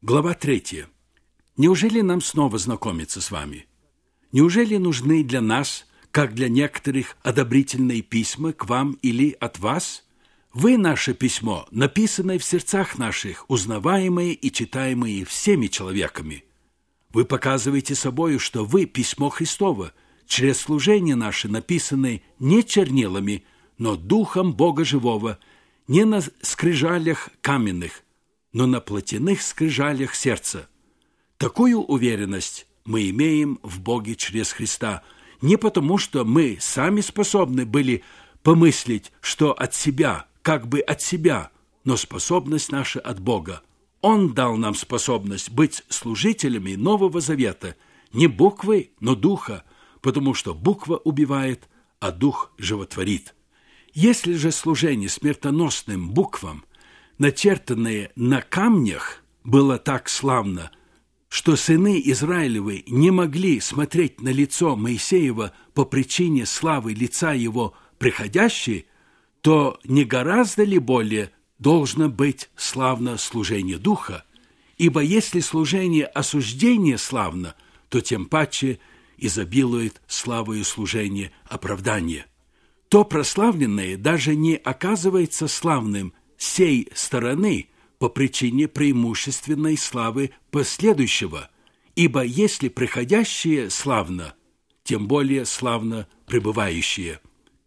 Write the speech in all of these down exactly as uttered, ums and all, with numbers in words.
Глава третья. Неужели нам снова знакомиться с вами? Неужели нужны для нас, как для некоторых, одобрительные письма к вам или от вас? Вы наше письмо, написанное в сердцах наших, узнаваемое и читаемое всеми человеками. Вы показываете собою, что вы письмо Христово, через служение наше, написанное не чернилами, но Духом Бога Живого, не на скрижалях каменных, но на плотяных скрижалях сердца. Такую уверенность мы имеем в Боге через Христа, не потому, что мы сами способны были помыслить, что от себя, как бы от себя, но способность наша от Бога. Он дал нам способность быть служителями Нового Завета, не буквы, но духа, потому что буква убивает, а дух животворит. Если же служение смертоносным буквам, начертанное на камнях, было так славно, что сыны Израилевы не могли смотреть на лицо Моисеева по причине славы лица его приходящей, то не гораздо ли более должно быть славно служение Духа? Ибо если служение осуждения славно, то тем паче изобилует славою служение оправдания. То прославленное даже не оказывается славным с сей стороны по причине преимущественной славы последующего, ибо если приходящее славно, тем более славно пребывающее.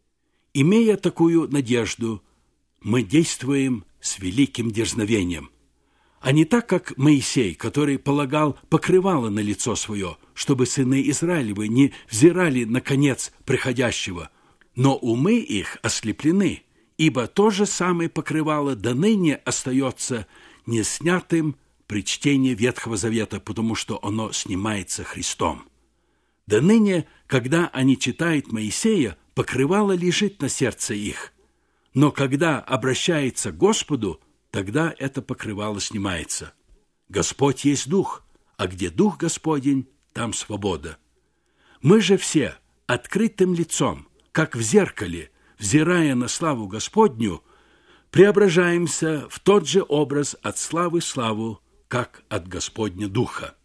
Имея такую надежду, мы действуем с великим дерзновением, а не так, как Моисей, который полагал покрывало на лицо свое, чтобы сыны Израилевы не взирали на конец приходящего, но умы их ослеплены, ибо то же самое покрывало до ныне остается неснятым при чтении Ветхого Завета, потому что оно снимается Христом. До ныне, когда они читают Моисея, покрывало лежит на сердце их, но когда обращается к Господу, тогда это покрывало снимается. Господь есть Дух, а где Дух Господень, там свобода. Мы же все открытым лицом, как в зеркале, взирая на славу Господню, преображаемся в тот же образ от славы в славу, как от Господня Духа.